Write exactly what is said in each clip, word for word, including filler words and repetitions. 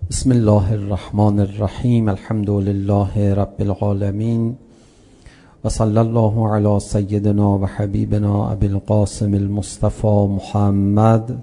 بسم الله الرحمن الرحیم. الحمد لله رب العالمین و صلی الله علی سیدنا و حبیبنا ابی القاسم المصطفى محمد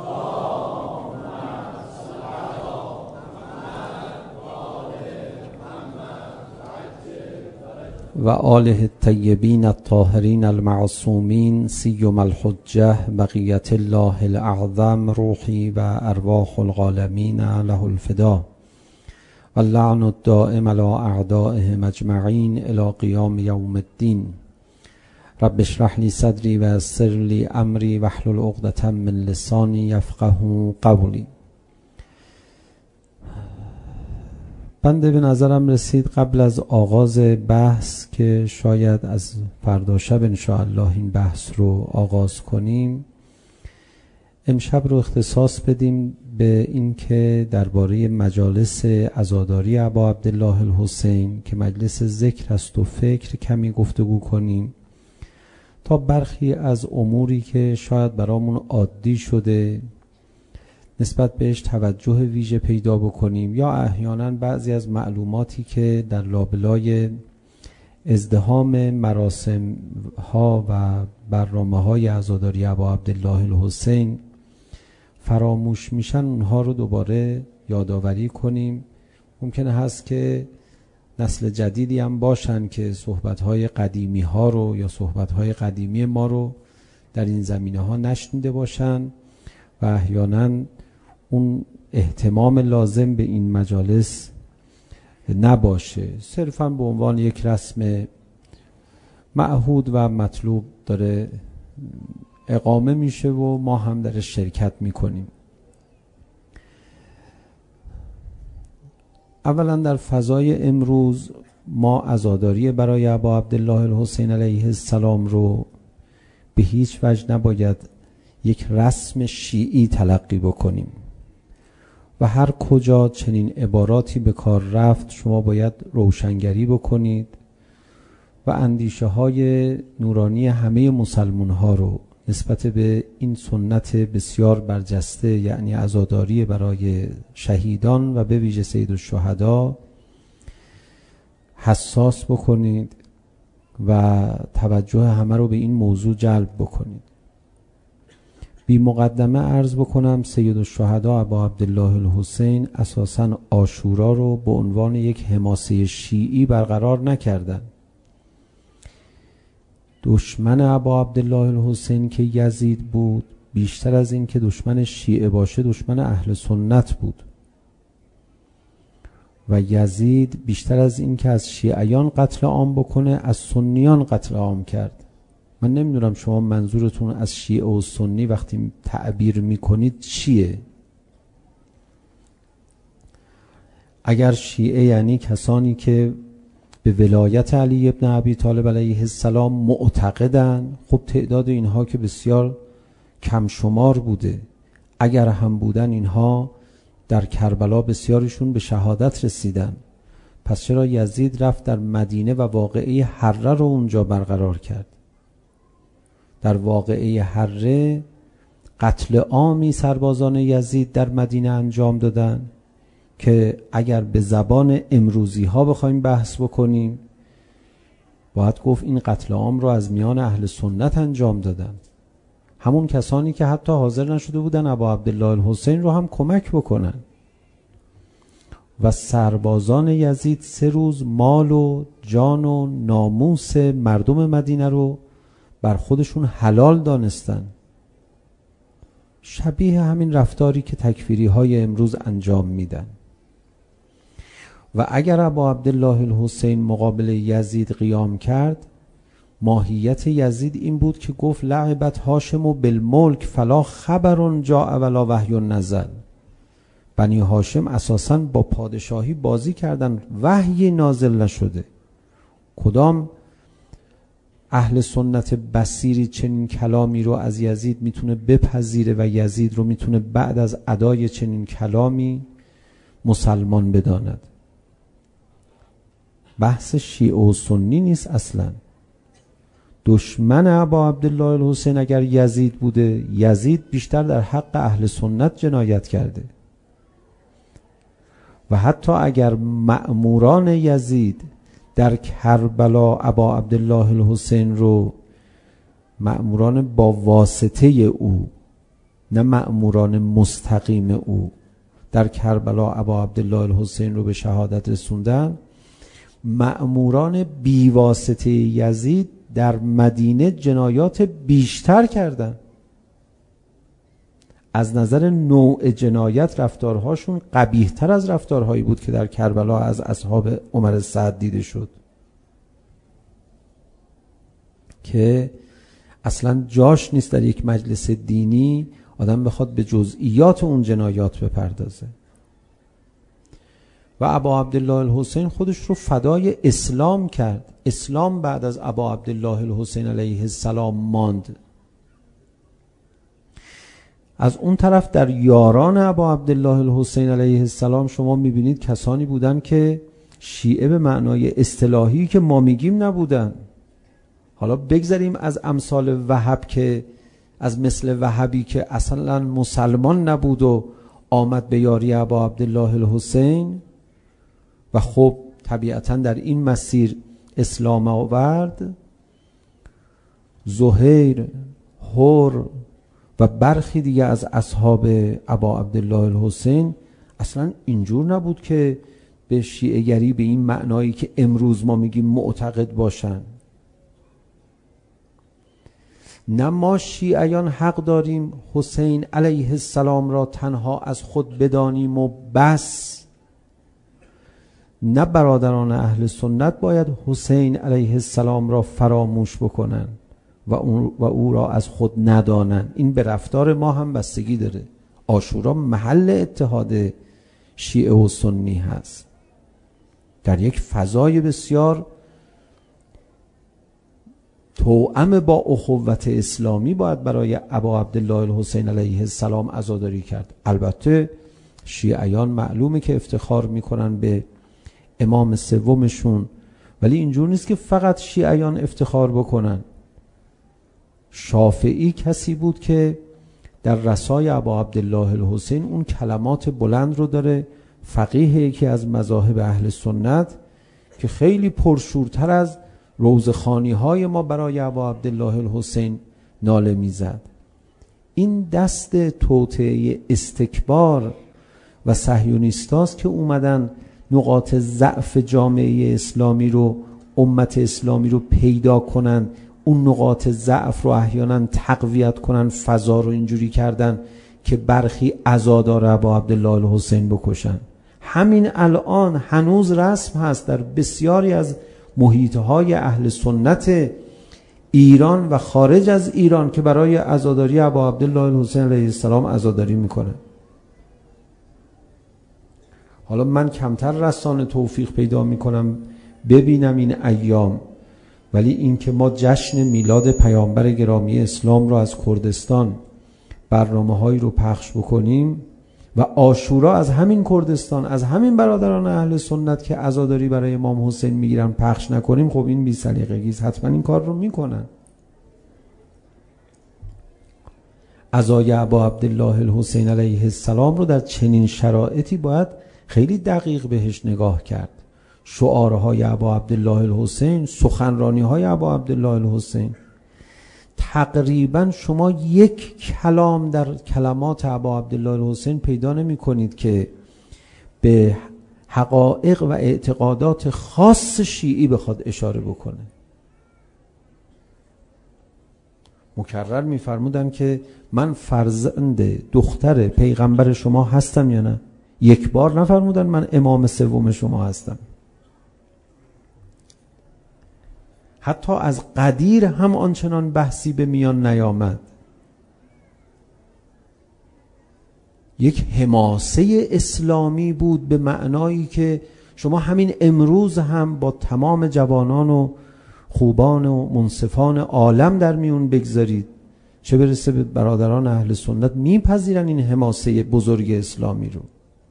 و آله الطیبین الطاهرین المعصومین سیما الحجة بقیة الله الاعظم روحی و ارواح العالمین له الفدا و اللعن الدائم علی اعدائهم اجمعین الی قیام یوم الدین. رب اشرح لی صدری و یسر لی امری واحلل عقدة من لسانی یفقهوا قولی. بنده به نظرم رسید قبل از آغاز بحث که شاید از فردا شب انشاءالله این بحث رو آغاز کنیم، امشب رو اختصاص بدیم به این که درباره مجالس عزاداری ابا عبدالله الحسین که مجلس ذکر است و فکر کمی گفتگو کنیم تا برخی از اموری که شاید برامون عادی شده نسبت بهش توجه ویژه پیدا بکنیم، یا احیانا بعضی از معلوماتی که در لابلای ازدحام مراسم ها و برنامه های عزاداری ابا عبدالله الحسین فراموش میشن اونها رو دوباره یادآوری کنیم. ممکنه هست که نسل جدیدی هم باشن که صحبت های قدیمی ها رو یا صحبت های قدیمی ما رو در این زمینه ها نشنیده باشن و احیانا اون اهتمام لازم به این مجالس نباشه، صرفاً به عنوان یک رسم معهود و مطلوب داره اقامه میشه و ما هم در شرکت میکنیم. اولا در فضای امروز ما عزاداری برای ابا عبدالله الحسین علیه السلام رو به هیچ وجه نباید یک رسم شیعی تلقی بکنیم و هر کجا چنین عباراتی به کار رفت شما باید روشنگری بکنید و اندیشه های نورانی همه مسلمان ها رو نسبت به این سنت بسیار برجسته یعنی عزاداری برای شهیدان و به ویژه سید الشهدا حساس بکنید و توجه همه رو به این موضوع جلب بکنید. بی مقدمه عرض بکنم سید الشهدا ابا عبدالله الحسین اساساً عاشورا رو به عنوان یک حماسه شیعی برقرار نکردن. دشمن ابا عبدالله الحسین که یزید بود بیشتر از این که دشمن شیعه باشه دشمن اهل سنت بود و یزید بیشتر از این که از شیعیان قتل عام بکنه از سنیان قتل عام کرد. من نمیدونم شما منظورتون از شیعه و سنی وقتی تعبیر میکنید چیه؟ اگر شیعه یعنی کسانی که به ولایت علی ابن ابی طالب علیه السلام معتقدن، خب تعداد اینها که بسیار کم شمار بوده. اگر هم بودن اینها در کربلا بسیارشون به شهادت رسیدن، پس چرا یزید رفت در مدینه و واقعه حره رو اونجا برقرار کرد؟ در واقعه حره قتل عامی سربازان یزید در مدینه انجام دادن که اگر به زبان امروزی ها بخوایم بحث بکنیم باید گفت این قتل عام رو از میان اهل سنت انجام دادن، همون کسانی که حتی حاضر نشده بودن ابا عبدالله الحسین رو هم کمک بکنن. و سربازان یزید سه روز مال و جان و ناموس مردم مدینه رو بر خودشون حلال دانستن، شبیه همین رفتاری که تکفیری های امروز انجام میدن. و اگر ابا عبدالله الحسین مقابل یزید قیام کرد، ماهیت یزید این بود که گفت لعبت هاشم و بالملک فلا خبر جاء ولا وحی نزل. بنی هاشم اساساً با پادشاهی بازی کردن، وحی نازل نشده. کدام اهل سنت بصیری چنین کلامی رو از یزید میتونه بپذیره و یزید رو میتونه بعد از ادای چنین کلامی مسلمان بداند؟ بحث شیعه و سنی نیست اصلا. دشمن ابا عبدالله الحسین اگر یزید بوده، یزید بیشتر در حق اهل سنت جنایت کرده. و حتی اگر مأموران یزید در کربلا ابا عبدالله الحسین رو، مأموران با واسطه او نه مأموران مستقیم او، در کربلا ابا عبدالله الحسین رو به شهادت رسوندن، مأموران بی واسطه یزید در مدینه جنایات بیشتر کردن. از نظر نوع جنایت رفتارهاشون قبیح‌تر از رفتارهایی بود که در کربلا از اصحاب عمر سعد دیده شد، که اصلا جاش نیست در یک مجلس دینی آدم بخواد به جزئیات اون جنایات بپردازه. و ابا عبدالله الحسین خودش رو فدای اسلام کرد. اسلام بعد از ابا عبدالله الحسین علیه السلام ماند. از اون طرف در یاران ابا عبدالله الحسین علیه السلام شما میبینید کسانی بودن که شیعه به معنای اصطلاحی که ما میگیم نبودن. حالا بگذاریم از امثال وهب که از مثل وهبی که اصلا مسلمان نبود و آمد به یاری ابا عبدالله الحسین و خب طبیعتا در این مسیر اسلام آورد. زهیر، حر و برخی دیگه از اصحاب ابا عبدالله الحسین اصلا اینجور نبود که به شیعه گری به این معنایی که امروز ما میگیم معتقد باشن. نه ما شیعیان حق داریم حسین علیه السلام را تنها از خود بدانیم و بس، نه برادران اهل سنت باید حسین علیه السلام را فراموش بکنن و او, و او را از خود ندانن. این به رفتار ما هم بستگی داره. عاشورا محل اتحاد شیعه و سنی هست. در یک فضای بسیار توأم با اخوت اسلامی باید برای ابا عبدالله الحسین علیه السلام عزاداری کرد. البته شیعیان معلومه که افتخار میکنن به امام سومشون، ولی اینجور نیست که فقط شیعیان افتخار بکنن. شافعی کسی بود که در رسای ابا عبدالله الحسین اون کلمات بلند رو داره. فقیه یکی از مذاهب اهل سنت که خیلی پرشورتر از روزخوانی های ما برای ابا عبدالله الحسین ناله میزد. این دست توطئه استکبار و صهیونیستاست که اومدن نقاط ضعف جامعه اسلامی رو، امت اسلامی رو پیدا کنن، اون نقاط ضعف رو احیانا تقویت کنن، فضا رو اینجوری کردن که برخی عزادار ابا عبدالله الحسین بکشن. همین الان هنوز رسم هست در بسیاری از محیطهای اهل سنت ایران و خارج از ایران که برای عزاداری ابا عبدالله الحسین علیه السلام عزاداری میکنه. حالا من کمتر رسانه توفیق پیدا میکنم ببینم این ایام، ولی این که ما جشن میلاد پیامبر گرامی اسلام رو از کردستان برنامه هایی رو پخش بکنیم و عاشورا از همین کردستان، از همین برادران اهل سنت که عزاداری برای امام حسین میگیرن پخش نکنیم، خب این بی سلیقگیست. حتما این کار رو میکنن. عزای ابا عبدالله الحسین علیه السلام رو در چنین شرایطی باید خیلی دقیق بهش نگاه کرد. شعارهای ابا عبدالله الحسین، سخنرانی‌های ابا عبدالله الحسین، تقریبا شما یک کلام در کلمات ابا عبدالله الحسین پیدا نمی کنید که به حقایق و اعتقادات خاص شیعی بخواد اشاره بکنه. مکرر می‌فرمودن که من فرزند دختر پیغمبر شما هستم یا نه؟ یک بار نفرمودن من امام سوم شما هستم. حتی از قدیر هم آنچنان بحثی به میان نیامد. یک حماسه اسلامی بود به معنایی که شما همین امروز هم با تمام جوانان و خوبان و منصفان عالم در میون بگذارید، چه برسه به برادران اهل سنت، میپذیرن این حماسه بزرگ اسلامی رو.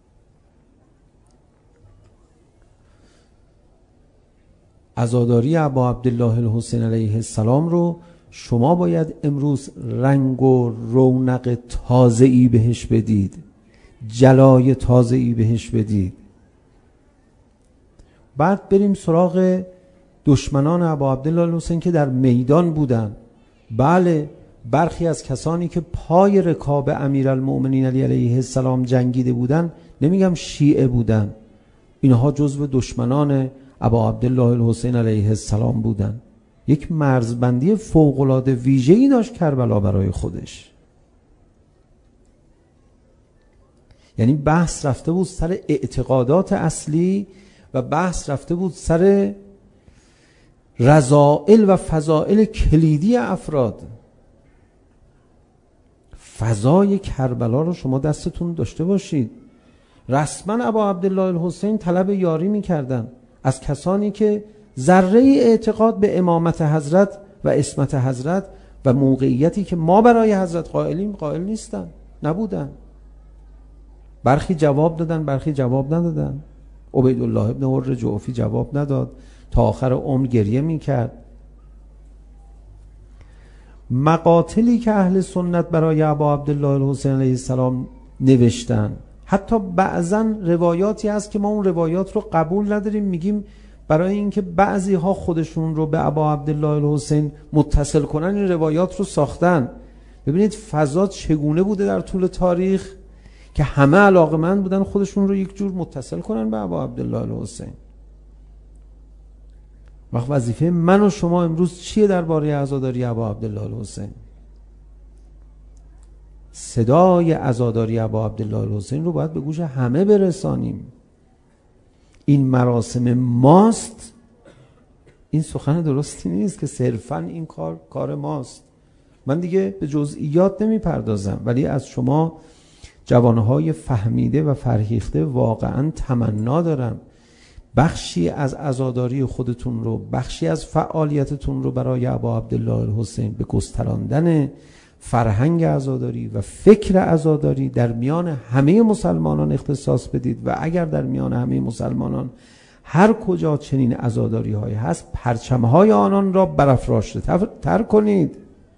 عزاداری ابا عبدالله الحسین علیه السلام رو شما باید امروز رنگ و رونق تازه‌ای بهش بدید، جلای تازه‌ای بهش بدید. بعد بریم سراغ دشمنان ابا عبدالله الحسین که در میدان بودن. بله، برخی از کسانی که پای رکاب امیرالمؤمنین علی علیه السلام جنگیده بودن، نمیگم شیعه بودن، اینها جزو دشمنان ابا عبدالله الحسین علیه السلام بودن. یک مرزبندی فوق‌العاده ویژه‌ای داشت کربلا برای خودش. یعنی بحث رفته بود سر اعتقادات اصلی و بحث رفته بود سر رذائل و فضائل کلیدی افراد. فضای کربلا رو شما دستتون داشته باشید. رسما ابا عبدالله الحسین طلب یاری می‌کردن از کسانی که ذره اعتقاد به امامت حضرت و عصمت حضرت و موقعیتی که ما برای حضرت قائلیم قائل نیستن، نبودن. برخی جواب دادن، برخی جواب ندادن. عبیدالله ابن حر جعفی جواب نداد، تا آخر عمر گریه میکرد. مقاتلی که اهل سنت برای ابا عبدالله الحسین علیه السلام نوشتن، حتی بعضا روایاتی هست که ما اون روایات رو قبول نداریم، میگیم برای اینکه بعضی ها خودشون رو به ابا عبدالله الحسین متصل کنن این روایات رو ساختن. ببینید فضا چگونه بوده در طول تاریخ که همه علاقه‌مند بودن خودشون رو یک جور متصل کنن به ابا عبدالله الحسین. وقت وظیفه من و شما امروز چیه درباره عزاداری ابا عبدالله الحسین؟ صدای عزاداری ابا عبدالله الحسین رو باید به گوش همه برسانیم. این مراسم ماست، این سخن درستی نیست که صرفاً این کار کار ماست. من دیگه به جزئیات نمی پردازم، ولی از شما جوانهای فهمیده و فرهیخته واقعاً تمنا دارم بخشی از عزاداری خودتون رو، بخشی از فعالیتتون رو برای ابا عبدالله الحسین به گستراندن فرهنگ عزاداری و فکر عزاداری در میان همه مسلمانان اختصاص بدید. و اگر در میان همه مسلمانان هر کجا چنین عزاداری هایی هست، پرچمهای آنان را برافراشته تر کنید،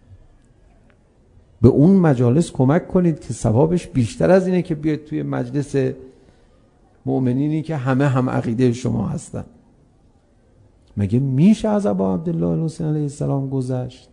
به اون مجالس کمک کنید که ثوابش بیشتر از اینه که بیاید توی مجلس مؤمنینی که همه هم عقیده شما هستن. مگه میشه از ابا عبدالله الحسین علیه السلام گذشت؟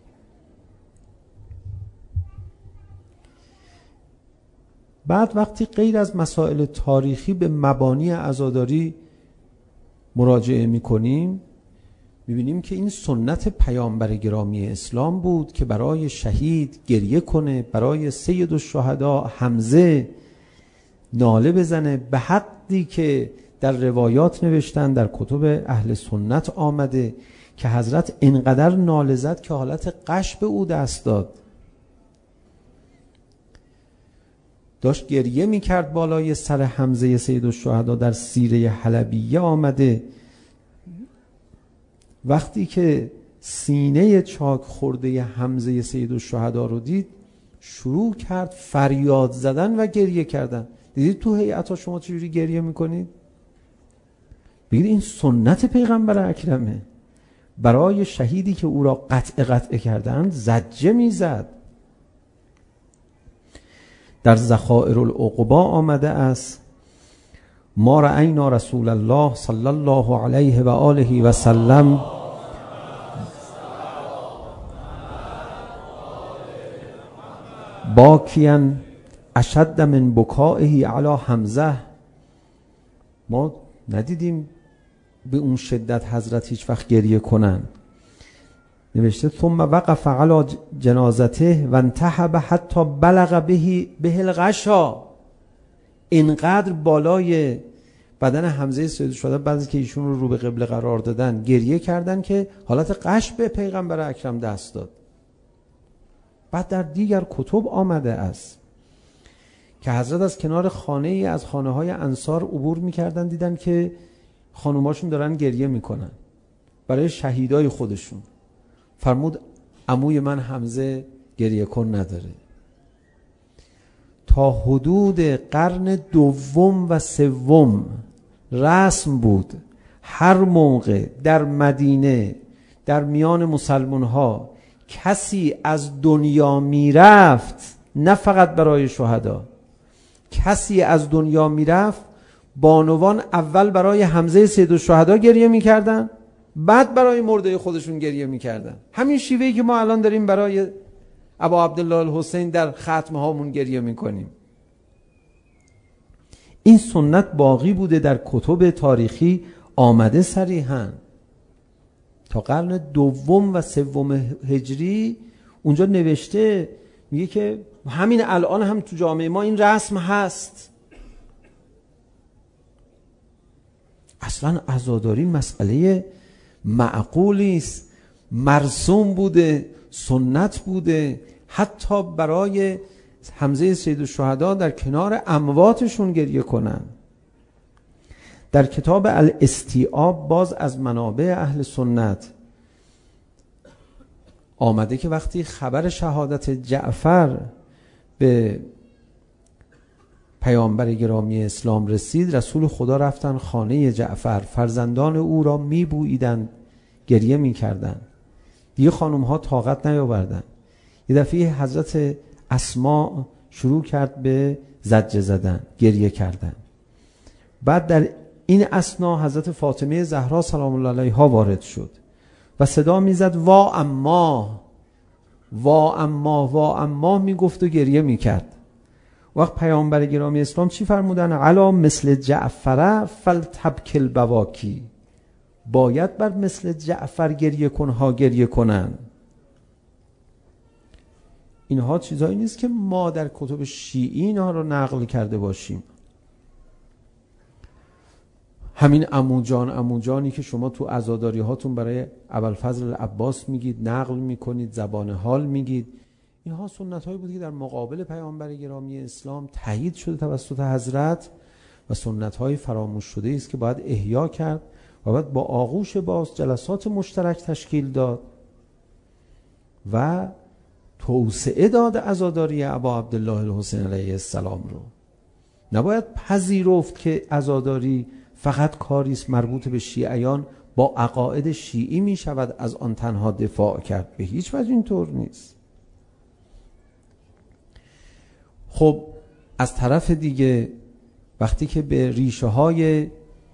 بعد وقتی غیر از مسائل تاریخی به مبانی عزاداری مراجعه میکنیم، میبینیم که این سنت پیامبر گرامی اسلام بود که برای شهید گریه کنه، برای سید الشهدا حمزه ناله بزنه، به حدی که در روایات نوشتن، در کتب اهل سنت آمده که حضرت انقدر ناله زد که حالت غش به او دست داد. داشت گریه میکرد بالای سر حمزه سید الشهدا. در سیره حلبیه آمده وقتی که سینه چاک خورده حمزه سید الشهدا رو دید، شروع کرد فریاد زدن و گریه کردن. دیدید تو هیئت شما چجوری گریه میکنید؟ بگید این سنت پیغمبر اکرمه. برای شهیدی که او را قطع قطع کردند زجه میزد. در ذخائر العقبا آمده است: ما رأینا رسول الله صلی الله علیه و آله و سلم باکیاً اشد من بکائه علی حمزه. ما ندیدیم به اون شدت حضرت هیچ وقت گریه کنن. نوشته ثم وقف علی جنازته و انتحب حتی بلغ به به الغشا. اینقدر بالای بدن حمزه سید الشهدا بعد از که ایشون رو رو به قبله قرار دادن گریه کردن که حالت غش به پیغمبر اکرم دست داد. بعد در دیگر کتب آمده است که حضرت از کنار خانه ای از خانه های انصار عبور میکردن، دیدن که خانوماشون دارن گریه میکنن برای شهیدای خودشون. فرمود عموی من حمزه گریه کن نداره. تا حدود قرن دوم و سوم رسم بود هر موقع در مدینه در میان مسلمان ها کسی از دنیا میرفت، نه فقط برای شهدا، کسی از دنیا میرفت، بانوان اول برای حمزه سید الشهدا گریه میکردن، بعد برای مرده خودشون گریه میکردن. همین شیوهی که ما الان داریم برای ابا عبدالله الحسین در ختمه هامون گریه میکنیم. این سنت باقی بوده، در کتب تاریخی آمده صریحاً. تا قرن دوم و سوم هجری اونجا نوشته، میگه که همین الان هم تو جامعه ما این رسم هست. اصلا عزاداری مسئله معقولی است، مرسوم بوده، سنت بوده. حتی برای حمزه سید الشهدا در کنار امواتشون گریه کنن. در کتاب الاستیعاب باز از منابع اهل سنت آمده که وقتی خبر شهادت جعفر به پیامبر گرامی اسلام رسید، رسول خدا رفتن خانه جعفر، فرزندان او را میبوییدند، گریه میکردند. دیگه خانم ها طاقت نیاوردند. یه دفعه حضرت اسماء شروع کرد به زجه زدن، گریه کردن. بعد در این اثنا حضرت فاطمه زهرا سلام الله علیها وارد شد و صدا میزد وا اما، وا اما، وا اما میگفت و گریه میکرد. وقت پیامبر گرامی اسلام چی فرمودن؟ علا مثل جعفر فلتبکی البواکی، باید بر مثل جعفر گریه کنها گریه کنن. اینها چیزایی نیست که ما در کتب شیعی اینها رو نقل کرده باشیم. همین عموجان عموجانی که شما تو عزاداری هاتون برای ابوالفضل عباس میگید، نقل میکنید، زبان حال میگید، اینها سنت هایی بود که در مقابل پیامبر گرامی اسلام تایید شده توسط حضرت و سنت های فراموش شده است که باید احیا کرد و باید با آغوش باز جلسات مشترک تشکیل داد و توسعه داد عزاداری ابا عبدالله الحسین علیه السلام رو. نباید پذیرفت که عزاداری فقط کاری است مربوط به شیعیان، با عقاید شیعی می شود از آن تنها دفاع کرد. به هیچ وجه اینطور نیست. خب از طرف دیگه وقتی که به ریشه های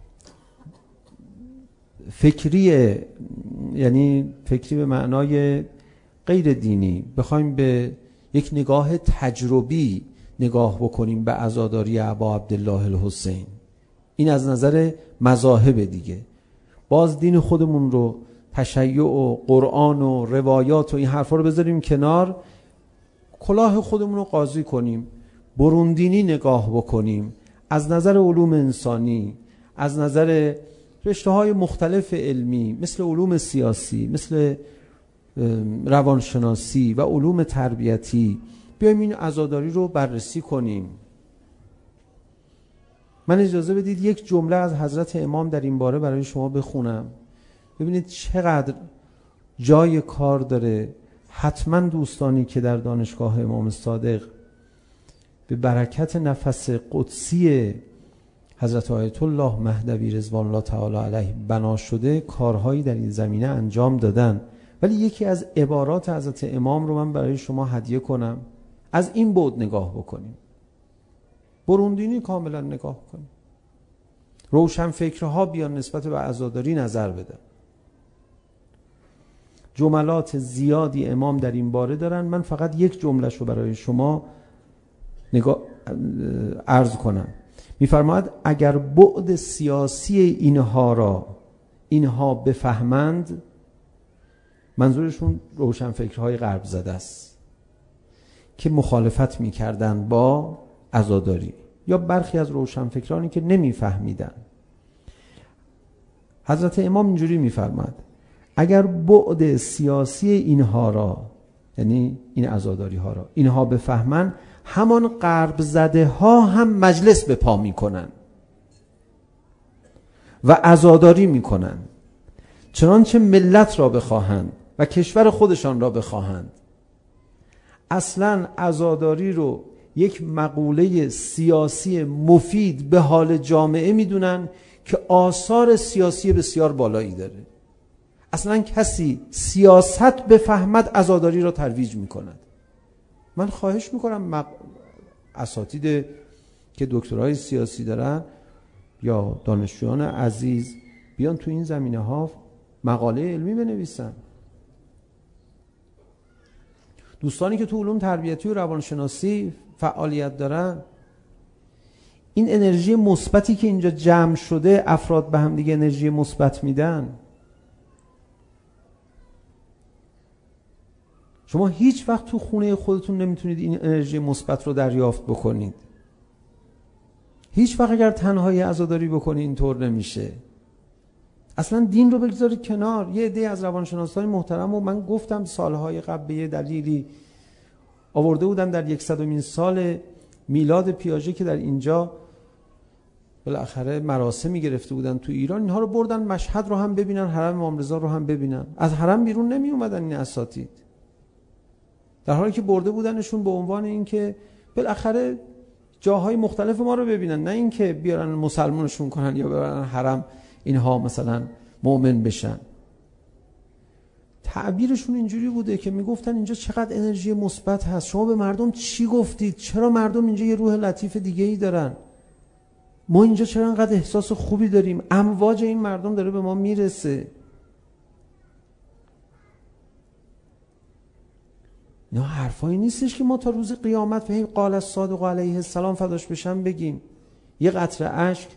فکری، یعنی فکری به معنای غیر دینی، بخوایم به یک نگاه تجربی نگاه بکنیم به عزاداری ابا عبدالله الحسین، این از نظر مذاهب دیگه، باز دین خودمون رو، تشیع و قرآن و روایات و این حرفا رو بذاریم کنار، کلاه خودمون رو قاضی کنیم، بروندینی نگاه بکنیم، از نظر علوم انسانی، از نظر رشته‌های مختلف علمی مثل علوم سیاسی، مثل روانشناسی و علوم تربیتی، بیایم این عزاداری رو بررسی کنیم. من اجازه بدید یک جمله از حضرت امام در این باره برای شما بخونم، ببینید چقدر جای کار داره. حتما دوستانی که در دانشگاه امام صادق به برکت نفس قدسی حضرت آیت الله مهدوی رضوان الله تعالی علیه بنا شده، کارهایی در این زمینه انجام دادن، ولی یکی از عبارات حضرت امام رو من برای شما هدیه کنم. از این بعد نگاه بکنیم، بروندینی کاملا نگاه کنیم، روشن فکرها بیان نسبت به عزاداری نظر بدن. جملات زیادی امام در این باره دارن، من فقط یک جملهش رو برای شما نگاه عرض کنم. میفرماید اگر بعد سیاسی اینها را اینها بفهمند، منظورشون روشن فکرهای غرب زده است که مخالفت میکردن با عزاداری، یا برخی از روشن فکرانی که نمیفهمیدن. حضرت امام اینجوری میفرماد اگر بعد سیاسی اینها را، یعنی این عزاداری ها را، اینها بفهمن، همان غرب زده ها هم مجلس به پا میکنن و عزاداری میکنن، چنانچه ملت را بخواهند و کشور خودشان را بخواهند. اصلا عزاداری رو یک مقوله سیاسی مفید به حال جامعه میدونن که آثار سیاسی بسیار بالایی داره. اصلا کسی سیاست بفهمد عزاداری را ترویج میکند. من خواهش میکنم مق... اساتید که دکترای سیاسی دارن یا دانشجویان عزیز بیان تو این زمینه ها مقاله علمی بنویسن. دوستانی که تو علوم تربیتی و روانشناسی فعالیت دارن، این انرژی مثبتی که اینجا جمع شده، افراد به هم دیگه انرژی مثبت میدن. شما هیچ وقت تو خونه خودتون نمیتونید این انرژی مثبت رو دریافت بکنید. هیچ وقت اگر تنهایی عزاداری بکنید اینطور نمیشه. اصلا دین رو بگذارید کنار. یه عده از روانشناسان محترم و من گفتم سالهای قبل به یه دلیلی آورده بودن در یکصدمین سال میلاد پیاژه که در اینجا بالاخره مراسمی گرفته بودن تو ایران، اینها رو بردن مشهد رو هم ببینن، حرم امام رضا رو هم ببینن. از حرم بیرون نمی اومدن این اساتید، در حالی که برده بودنشون به عنوان اینکه بالاخره جاهای مختلف ما رو ببینن، نه اینکه بیارن مسلمانشون کنن یا ببرن حرم اینها مثلا مؤمن بشن. تعبیرشون اینجوری بوده که میگفتن اینجا چقدر انرژی مثبت هست، شما به مردم چی گفتید؟ چرا مردم اینجا یه روح لطیف دیگه ای دارن؟ ما اینجا چرا انقدر احساس خوبی داریم؟ امواج این مردم داره به ما میرسه. نه حرفایی نیستش که ما تا روز قیامت به قال الصادق علیه السلام فداش بشم بگیم. یه قطره اشک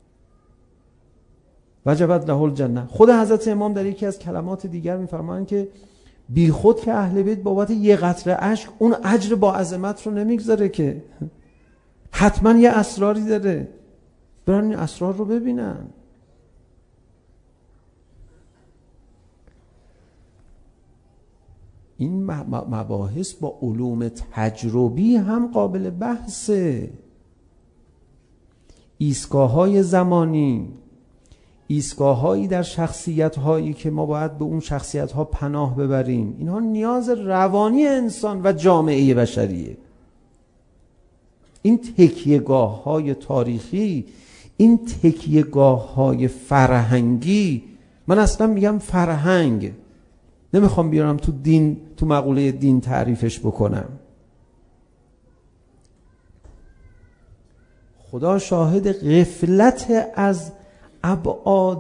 وجبت له الجنه. خود حضرت امام در یکی از کلمات دیگر میفرمایند که بی خود که اهل بیت بابت یه قطره اشک اون اجر با عظمت رو نمیگذاره، که حتما یه اسراری داره، برن این اسرار رو ببینن. این مباحث با علوم تجربی هم قابل بحثه. ایستگاه‌های زمانی، ایستگاه‌هایی در شخصیت‌هایی که ما باید به اون شخصیت‌ها پناه ببریم، اینها نیاز روانی انسان و جامعه بشریه. این تکیه‌گاه‌های تاریخی، این تکیه‌گاه‌های فرهنگی، من اصلا میگم فرهنگ، نمیخوام بیارم تو دین، تو مقوله دین تعریفش بکنم. خدا شاهد غفلت از ابعاد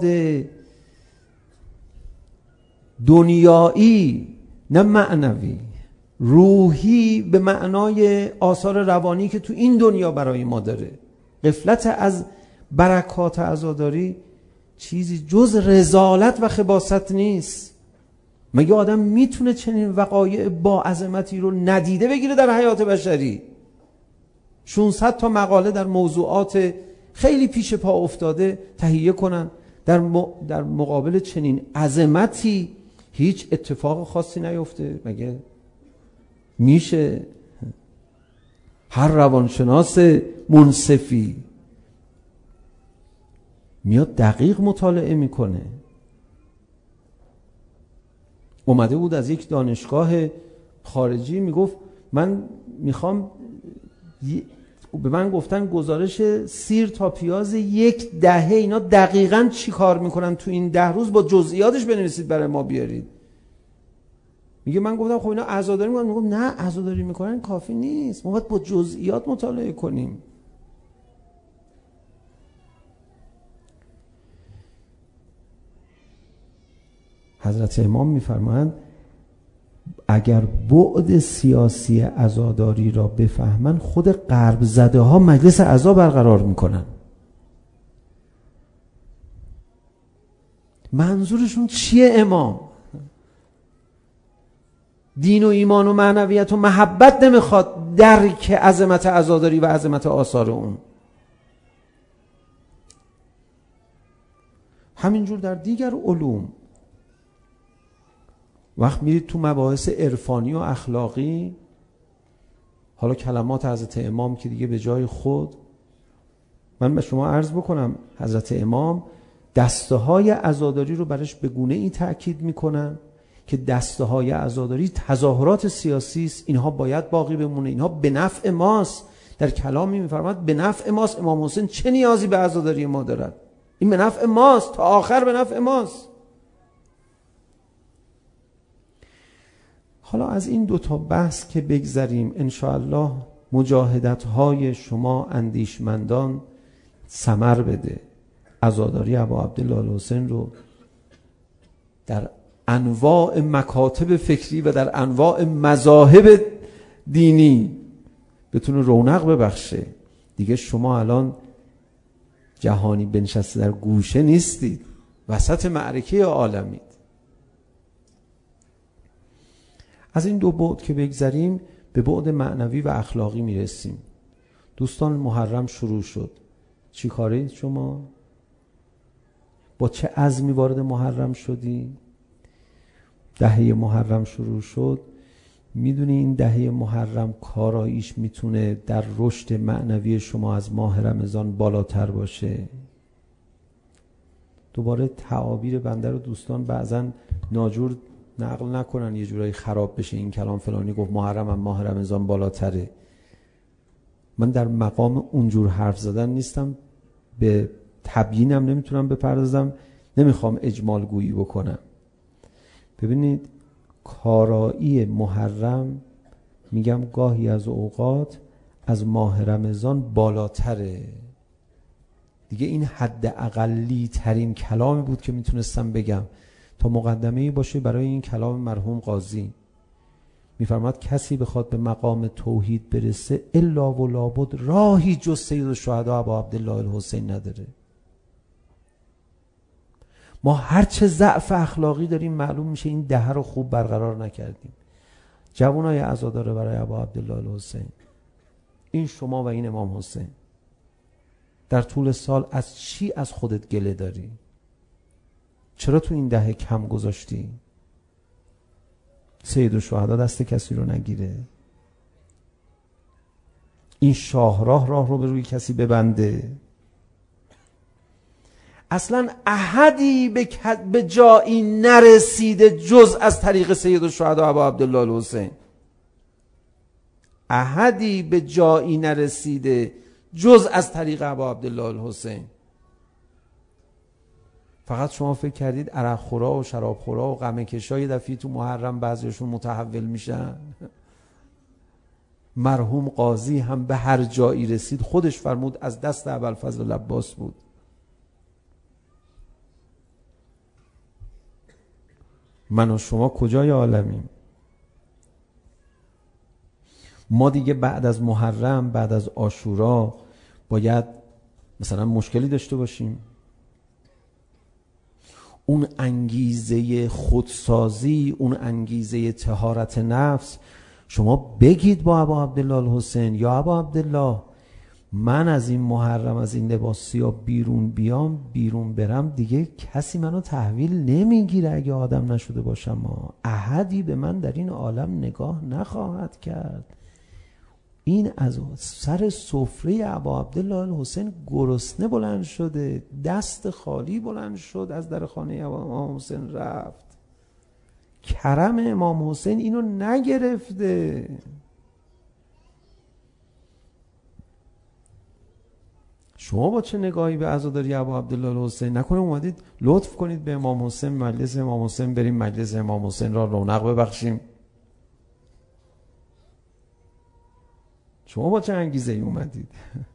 دنیایی، نه معنوی، روحی به معنای آثار روانی که تو این دنیا برای ما داره. غفلت از برکات عزاداری چیزی جز رذالت و خباثت نیست. مگه آدم میتونه چنین وقایع با عظمتی رو ندیده بگیره در حیات بشری؟ ششصد تا مقاله در موضوعات خیلی پیش پا افتاده تهیه کنن، در, م... در مقابل چنین عظمتی هیچ اتفاق خاصی نیفته؟ مگه میشه؟ هر روانشناس منصفی میاد دقیق مطالعه میکنه. اومده بود از یک دانشگاه خارجی میگفت من میخوام، به من گفتن گزارش سیر تا پیاز یک دهه اینا دقیقاً چی کار میکنن تو این ده روز با جزئیاتش بنویسید برای ما بیارید. میگه من گفتم خب اینا عزاداری میکنن. میگم نه، عزاداری میکنن کافی نیست، ما باید با جزئیات مطالعه کنیم. حضرت امام میفرمایند اگر بعد سیاسی عزاداری را بفهمن، خود غرب زده ها مجلس عزا برقرار میکنن. منظورشون چیه امام؟ دین و ایمان و معنویت و محبت نمیخواد، درک عظمت عزاداری و عظمت آثار اون. همینجور در دیگر علوم وقت میرید تو مباحث عرفانی و اخلاقی، حالا کلمات حضرت امام که دیگه به جای خود، من به شما عرض بکنم حضرت امام دسته های عزاداری رو برش به گونه ای تأکید میکنن که دسته های عزاداری تظاهرات سیاسی است، اینها باید باقی بمونه، اینها به نفع ماست. در کلامی میفرماد به نفع ماست. امام حسین چه نیازی به عزاداری ما دارد؟ این به نفع ماست، تا آخر به نفع ماست. حالا از این دو تا بحث که بگذریم، انشاءالله مجاهدت های شما اندیشمندان ثمر بده. عزاداری ابا عبدالله الحسین رو در انواع مکاتب فکری و در انواع مذاهب دینی بتونه رونق ببخشه. دیگه شما الان جهانی بنشسته در گوشه نیستید، وسط معرکه عالمید. از این دو بعد که بگذریم به بعد معنوی و اخلاقی میرسیم. دوستان محرم شروع شد، چی کارید شما؟ با چه عزمی وارد محرم شدی؟ دهه محرم شروع شد. میدونی این دهه محرم کاراییش میتونه در رشد معنوی شما از ماه رمضان بالاتر باشه. دوباره تعابیر بنده رو دوستان بعضا ناجور نقل نکنن، یه جورایی خراب بشه این کلام فلانی گفت محرم هم ماه رمضان بالاتره. من در مقام اونجور حرف زدن نیستم، به تبیینم نمیتونم بپردازم، نمیخوام اجمال گویی بکنم. ببینید کارایی محرم میگم گاهی از اوقات از ماه رمضان بالاتره. دیگه این حد اقلی ترین کلامی بود که میتونستم بگم تا مقدمه‌ای باشه برای این کلام مرحوم قاضی. میفرماد کسی بخواد به مقام توحید برسه الا و لابد راهی جز سید الشهدا ابا عبدالله الحسین نداره. ما هرچه ضعف اخلاقی داریم معلوم میشه این دهه رو خوب برقرار نکردیم. جوانای عزاداره برای ابا عبدالله الحسین، این شما و این امام حسین، در طول سال از چی از خودت گله داری؟ چرا تو این دهه کم گذاشتی؟ سید الشهدا دست کسی رو نگیره، این شاهراه راه رو به روی کسی ببنده. اصلا احدی به, به جایی نرسیده جز از طریق سید الشهدا ابا عبدالله الحسین. احدی به جایی نرسیده جز از طریق ابا عبدالله الحسین. فقط شما فکر کردید عرق خورا و شراب خورا و غم کشا یه دفعه تو محرم بعضیشون متحول میشن؟ مرحوم قاضی هم به هر جایی رسید خودش فرمود از دست ابوالفضل عباس بود. من و شما کجای عالمیم؟ ما دیگه بعد از محرم، بعد از عاشورا باید مثلا مشکلی داشته باشیم؟ اون انگیزه خودسازی، اون انگیزه طهارت نفس، شما بگید با ابا عبدالله الحسین یا ابا عبدالله من از این محرم از این لباسی ها بیرون بیام، بیرون برم، دیگه کسی منو تحویل نمیگیره اگه آدم نشده باشم. احدی به من در این عالم نگاه نخواهد کرد. این از سر سفره ابا عبدالله الحسین گرسنه بلند شده، دست خالی بلند شد، از در خانه امام حسین رفت. کرم امام حسین اینو نگرفته. شما با چه نگاهی به عزاداری ابا عبدالله الحسین؟ نکنه اومدید لطف کنید به امام حسین، مجلس امام حسین بریم مجلس امام حسین را رونق ببخشیم. شما با چه انگیزه ای اومدید؟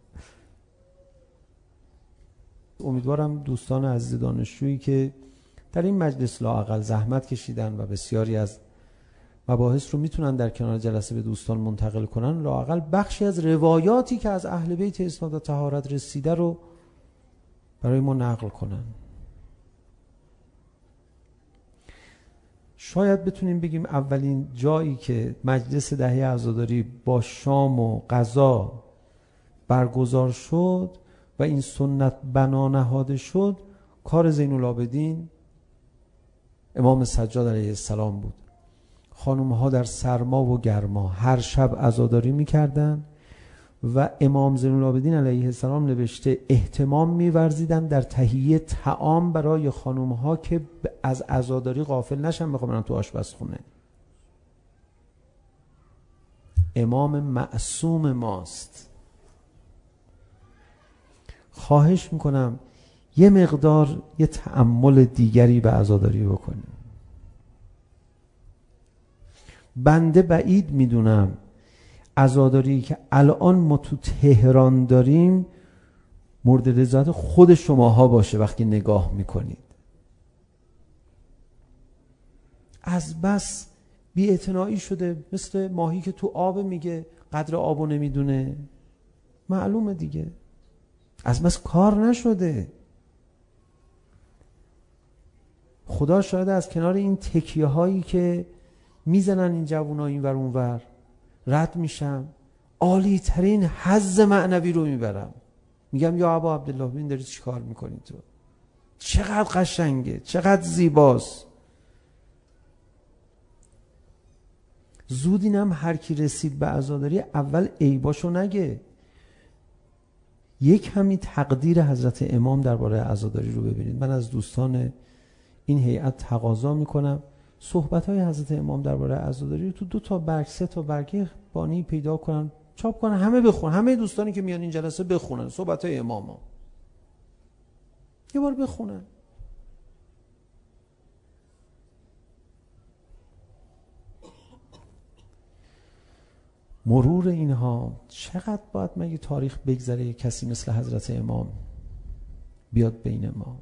امیدوارم دوستان عزیز دانشجویی که در این مجلس لااقل زحمت کشیدن و بسیاری از مباحث رو میتونن در کنار جلسه به دوستان منتقل کنن، لااقل بخشی از روایاتی که از اهل بیت اسناد و طهارت رسیده رو برای ما نقل کنن. شاید بتونیم بگیم اولین جایی که مجلس دهه عزاداری با شام و غذا برگزار شد و این سنت بنا نهاده شد کار زین العابدین امام سجاد علیه السلام بود. خانم ها در سرما و گرما هر شب عزاداری میکردن و امام زین العابدین علیه السلام نوشته اهتمام می‌ورزیدن در تهیه طعام برای خانم ها که از عزاداری غافل نشن بخوام برن تو آشپزخونه. امام معصوم ماست. خواهش میکنم یه مقدار یه تأمل دیگری به عزاداری بکنیم. بنده بعید میدونم عزاداری که الان ما تو تهران داریم مورد رضایت خود شماها باشه وقتی نگاه میکنید. از بس بی‌اعتنایی شده، مثل ماهی که تو آب میگه قدر آبو نمیدونه. معلومه دیگه، از بس کار نشده. خدا شاید از کنار این تکیه هایی که میزنن این جوونا این ور اون ور رد میشم، عالی ترین حظ معنوی رو میبرم. میگم یا ابا عبدالله ببین داری چی کار میکنی تو، چقدر قشنگه، چقدر زیباست. زود اینم هر کی رسید به عزاداری اول عیباشو نگه، یک همین تقدیر حضرت امام درباره عزاداری رو ببینید. من از دوستان این هیئت تقاضا میکنم صحبت‌های حضرت امام درباره عزاداری رو تو دو تا برگ سه تا برگه بانی پیدا کنن، چاپ کنن، همه بخونن، همه دوستانی که میان این جلسه بخونن صحبت‌های امامو یه بار بخونن. مرور اینها چقدر باید مگه تاریخ بگذره کسی مثل حضرت امام بیاد بین ما؟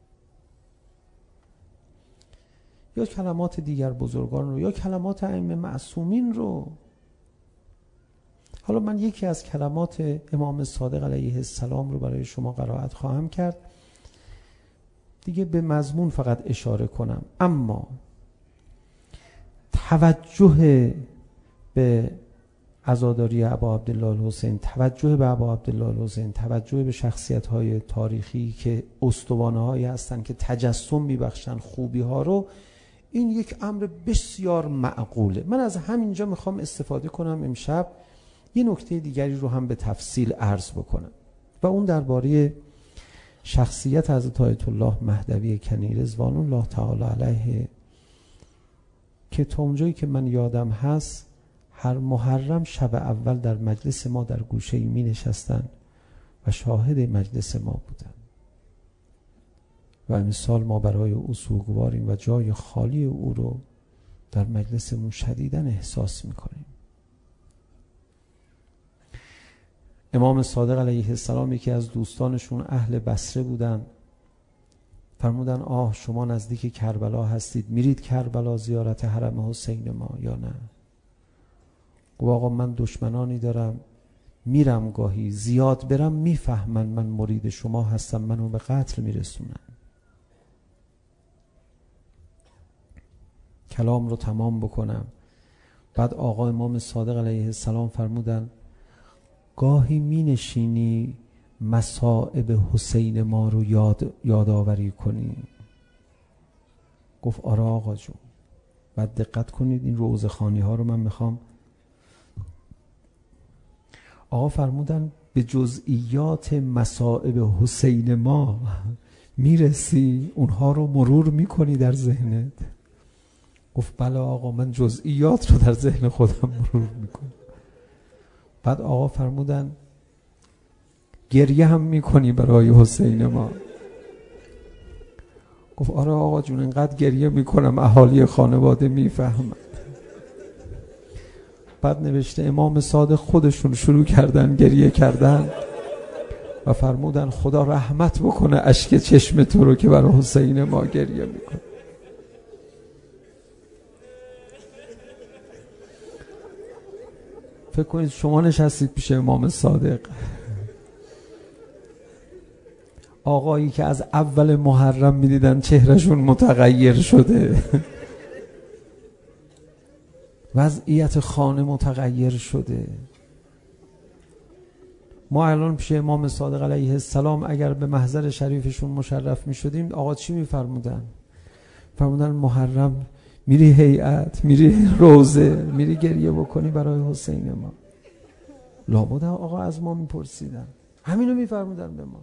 یا کلمات دیگر بزرگان رو، یا کلمات ائمه معصومین رو. حالا من یکی از کلمات امام صادق علیه السلام رو برای شما قرائت خواهم کرد، دیگه به مضمون فقط اشاره کنم. اما توجه به عزاداری ابا عبدالله الحسین، توجه به ابا عبدالله الحسین، توجه به شخصیت‌های تاریخی که استوانه‌هایی هستن که تجسم می‌بخشن خوبی‌ها رو، این یک امر بسیار معقوله. من از همینجا میخوام استفاده کنم امشب یه نکته دیگری رو هم به تفصیل عرض بکنم و اون درباره شخصیت حضرت آیت الله مهدوی کنی رضوان الله تعالی علیه، که تا اونجایی که من یادم هست هر محرم شب اول در مجلس ما در گوشه‌ای می نشستن و شاهد مجلس ما بودن و امسال ما برای او سوگواریم و جای خالی او رو در مجلسمون شدیداً احساس میکنیم. امام صادق علیه السلام یکی از دوستانشون اهل بصره بودن، فرمودن آه شما نزدیک کربلا هستید، میرید کربلا زیارت حرم حسین ما یا نه؟ گفت آقا من دشمنانی دارم، میرم گاهی، زیاد برم میفهمن من مرید شما هستم، منو به قتل میرسونن. کلام رو تمام بکنم، بعد آقا امام صادق علیه السلام فرمودن گاهی می نشینی مصائب حسین ما رو یاد یادآوری کنی؟ گفت آره آقا جون. بعد دقت کنید این روزخوانی ها رو من میخوام. آقا فرمودن به جزئیات مصائب حسین ما میرسی، اونها رو مرور میکنی در ذهنت؟ گفت بله آقا من جزئیات رو در ذهن خودم مرور میکنم. بعد آقا فرمودن گریه هم میکنی برای حسین ما؟ گفت آره آقا جون اینقدر گریه میکنم اهالی خانواده میفهمن. بعد نوشته امام صادق خودشون شروع کردن گریه کردن و فرمودن خدا رحمت بکنه اشک چشم تو رو که برای حسین ما گریه میکنه. فکر کنید شما نشستید پیش امام صادق، آقایی که از اول محرم میدیدن چهرهشون متغیر شده، وضعیت خانه متغیر شده. ما الان پیش امام صادق علیه السلام اگر به محضر شریفشون مشرف میشدیم، آقا چی میفرمودن؟ فرمودن محرم میری هیئت، میری روزه، میری گریه بکنی برای حسین ما. لابد آقا از ما میپرسیدن، همینو میفرمودن به ما.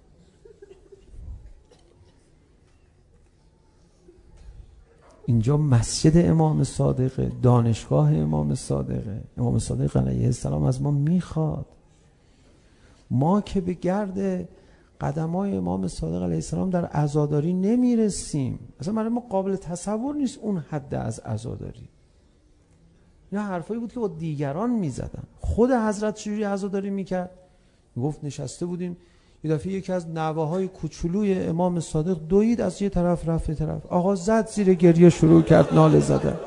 اینجا مسجد امام صادقه، دانشگاه امام صادقه. امام صادق علیه السلام از ما میخواد ما که به گرد قدمای امام صادق علیه السلام در عزاداری نمیرسیم. اصلا برای ما قابل تصور نیست اون حد از عزاداری. اینا حرفایی بود که با دیگران میزدن. خود حضرت چجوری عزاداری میکرد؟ گفت نشسته بودیم یه دفعه یکی از نوه‌های کوچولوی امام صادق دوید از یه طرف رفت یه طرف. آقا زد زیر گریه، شروع کرد ناله زدن.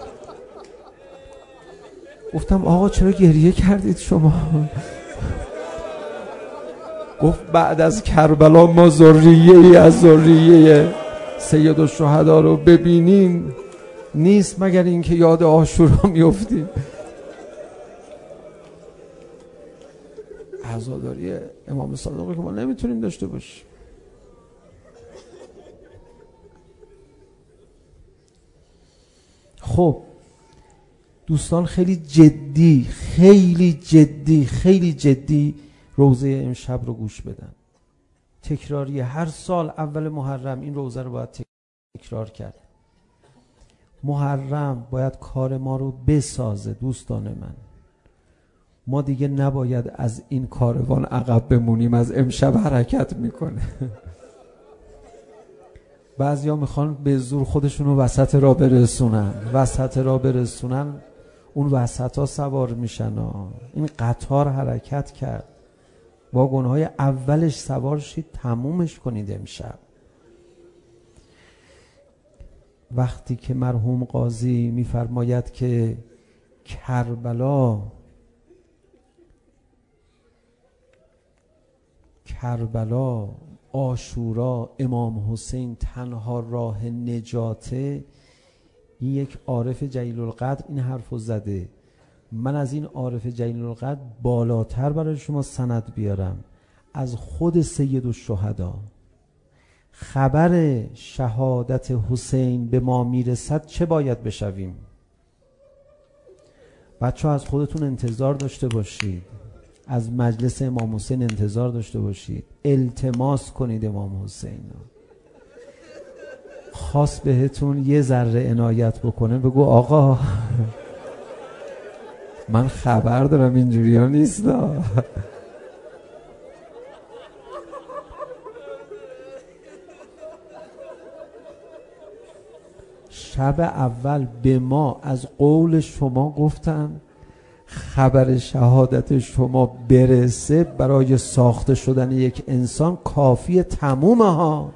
گفتم آقا چرا گریه کردید شما؟ گفت بعد از کربلا ما ذریه‌ای از ذریه سیدالشهدا رو ببینیم نیست مگر اینکه یاد عاشورا میافتیم. عزاداری امام صادق که ما نمیتونیم داشته باشیم. خب دوستان خیلی جدی خیلی جدی خیلی جدی روزه امشب رو گوش بدن. تکراری هر سال اول محرم این روزه رو باید تکرار کرد. محرم باید کار ما رو بسازه دوستان من. ما دیگه نباید از این کاروان عقب بمونیم، از امشب حرکت میکنه. بعضیا میخوان به زور خودشون رو وسط را برسونن، وسط را برسونن اون وسط ها سوار میشن ها. این قطار حرکت کرد، واگن‌های اولش سوار شید، تمومش کنید امشب. وقتی که مرحوم قاضی میفرماید که کربلا کربلا عاشورا امام حسین تنها راه نجاته، این یک عارف جلیل القدر این حرفو زده. من از این عارف جلیل القدر بالاتر برای شما سند بیارم، از خود سیدالشهدا. خبر شهادت حسین به ما میرسد چه باید بشویم؟ بچه ها از خودتون انتظار داشته باشید، از مجلس امام حسین انتظار داشته باشید، التماس کنید امام حسین خواست بهتون یه ذره عنایت بکنه، بگو آقا من خبر دارم اینجوری ها نیست. شب اول به ما از قول شما گفتن خبر شهادت شما برسه برای ساخته شدن یک انسان کافی تمومه ها.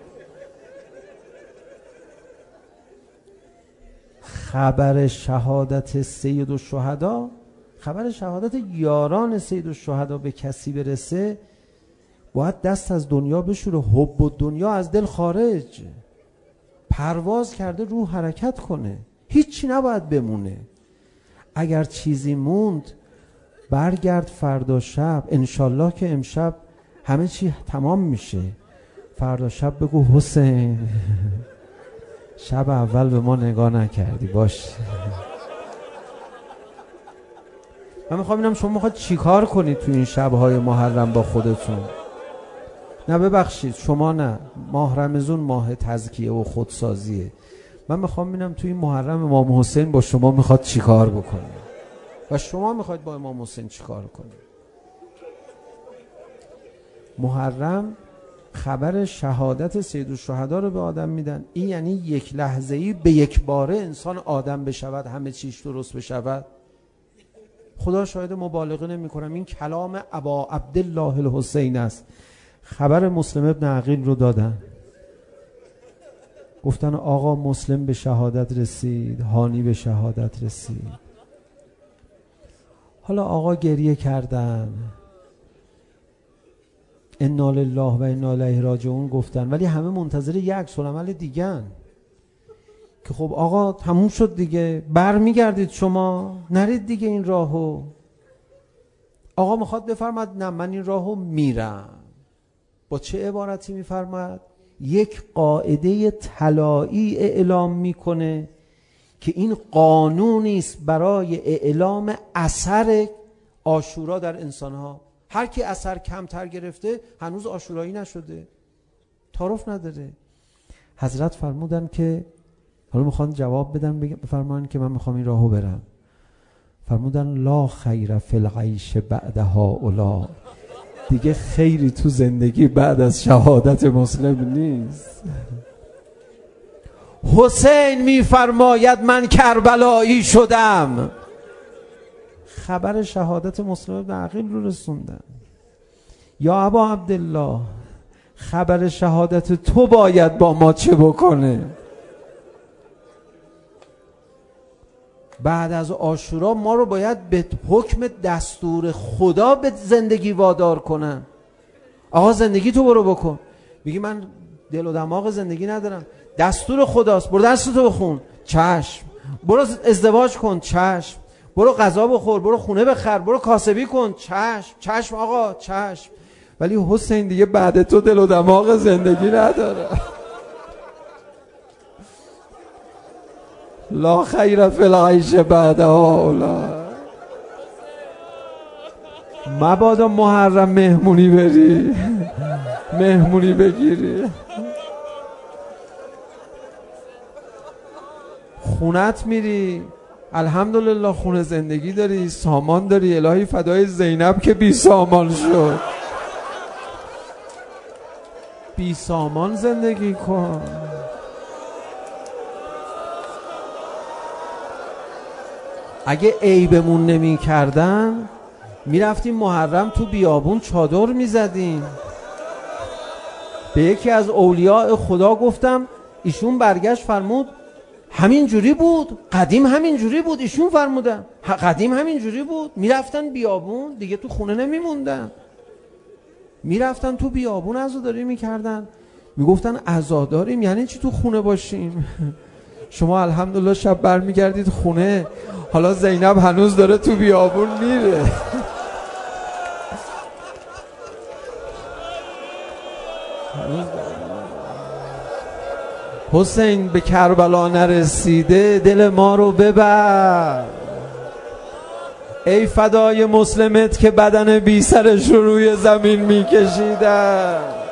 خبر شهادت سیدالشهدا، خبر شهادت یاران سیدالشهدا به کسی برسه باید دست از دنیا بشوره، حب و دنیا از دل خارج، پرواز کرده روح حرکت کنه، هیچی نباید بمونه. اگر چیزی موند برگرد فردا شب، انشالله که امشب همه چی تمام میشه، فردا شب بگو حسین شب اول به ما نگاه نکردی، باش. من میخوام اینم شما میخواد چی کار کنید تو این شبهای محرم با خودتون. نه ببخشید شما نه، ماه رمضان ماه تزکیه و خودسازیه. من میخوام ببینم توی این محرم امام حسین با شما میخواد چی کار بکنه و شما میخواید با امام حسین چی کار کنید. محرم خبر شهادت سیدالشهدا رو به آدم میدن. این یعنی یک لحظه‌ای به یک باره انسان آدم بشود، همه چیش درست بشود. خدا شاید مبالغه نمی کنم، این کلام ابا عبدالله الحسین است. خبر مسلم ابن عقیل رو دادن، گفتن آقا مسلم به شهادت رسید، هانی به شهادت رسید. حالا آقا گریه کردن، انا لله و انا الیه راجعون گفتن، ولی همه منتظر یک عکس العمل دیگه‌ن که خب آقا تموم شد دیگه، بر میگردید شما، نرید دیگه این راهو. آقا میخواد بفرماد نه من این راهو میرم. با چه عبارتی میفرماد؟ یک قاعده طلایی اعلام میکنه که این قانونی است برای اعلام اثر عاشورا در انسانها. هر کی اثر کمتر گرفته هنوز عاشورایی نشده، تعارف نداره. حضرت فرمودن که حالا میخوان جواب بدن، بفرماین که من میخوام این راهو برم. فرمودن لا خیر فی العیش بعد هؤلاء، دیگه خیری تو زندگی بعد از شهادت مسلم نیست. حسین میفرماید من کربلایی شدم. خبر شهادت مسلم ابن عقیل رو رسوندن. یا ابا عبدالله خبر شهادت تو باید با ما چه بکنه؟ بعد از عاشورا ما رو باید به حکم دستور خدا به زندگی وادار کنن. آقا زندگی تو برو بکن. میگی من دل و دماغ زندگی ندارم. دستور خداست، برو دستتو بخون. چشم. برو ازدواج کن. چشم. برو غذا بخور، برو خونه بخر، برو کاسبی کن. چشم. چشم آقا، چشم. ولی حسین دیگه بعد تو دل و دماغ زندگی نداره. لا خیر فی العیش بعد هؤلاء. مبادا محرم مهمونی بری، مهمونی بگیری. خونت میری، الحمدلله خونه زندگی داری، سامان داری. الهی فدای زینب که بی سامان شد. بی سامان زندگی کن. اگه عیبمون نمی کردن میرفتیم محرم تو بیابون چادر میزدیم. به یکی از اولیاء خدا گفتم، ایشون برگشت فرمود همین جوری بود، قدیم همین جوری بود. ایشون فرمودن قدیم همین جوری بود. میرفتن بیابون دیگه، تو خونه نمیموندن. میرفتن تو بیابون عزاداری میکردن. میگفتن عزاداریم یعنی چی تو خونه باشیم؟ شما الحمدلله شب برمیگردید خونه، حالا زینب هنوز داره تو بیابون میره. حسین به کربلا نرسیده، دل ما رو ببر. ای فدای مسلمت که بدن بی سرش رو روی زمین میکشیدن.